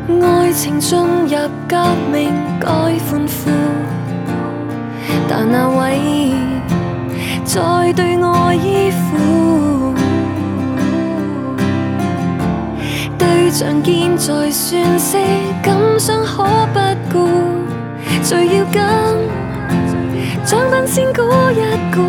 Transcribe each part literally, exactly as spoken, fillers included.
愛情進入革命該歡呼，但那位在對我依附，對象建在算式，感傷可不顧，誰要跟獎品先估一估，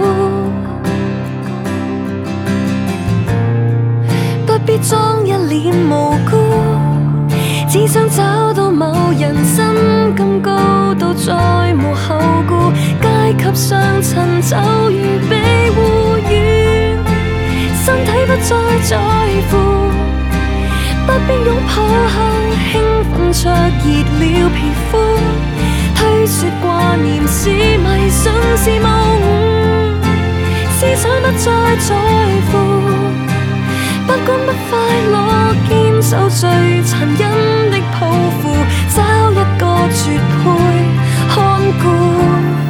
不必裝一臉無辜。只想找到某人身咁高度，再無後顧，階級相襯就如被護遠，身體不再在乎，不必擁抱後興奮灼熱了皮膚，推說掛念是迷信是謬誤，思想不再在乎，不管不快樂，堅守最殘忍的抱負，找一個絕配看顧。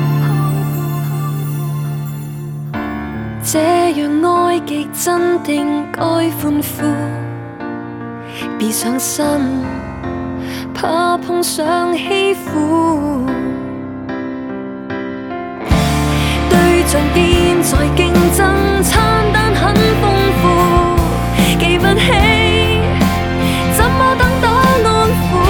這樣愛極鎮定該歡呼，別上心，怕碰上欺負。對象變在競爭，餐單很豐富，記不起怎麼等到安撫，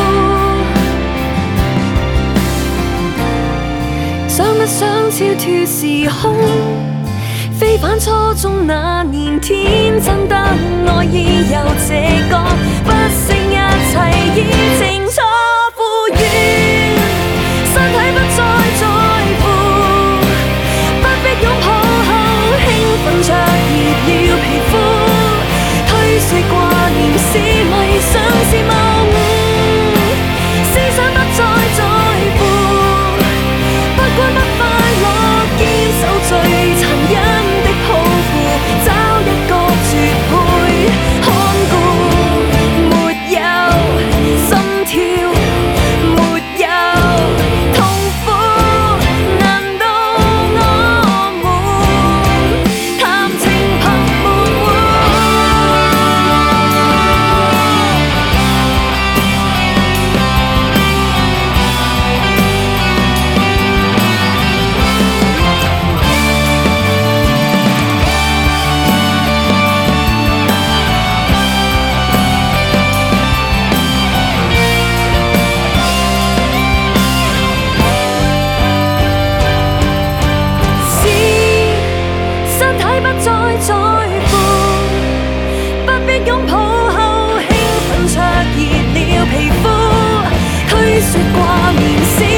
想不想超脫時空，非返初中那年天真得愛意有這個，不惜一切以情錯赴願，身體不再在乎，不必擁抱後興奮灼熱了皮膚，推說掛念是迷信是謬誤，思想不再在乎，不管不快樂，堅守最殘忍的抱負，找一個絕配看顧，沒有心跳，沒有痛苦，難道我們談情憑門戶？在乎，不必擁抱後興奮灼熱了皮膚，推說掛念是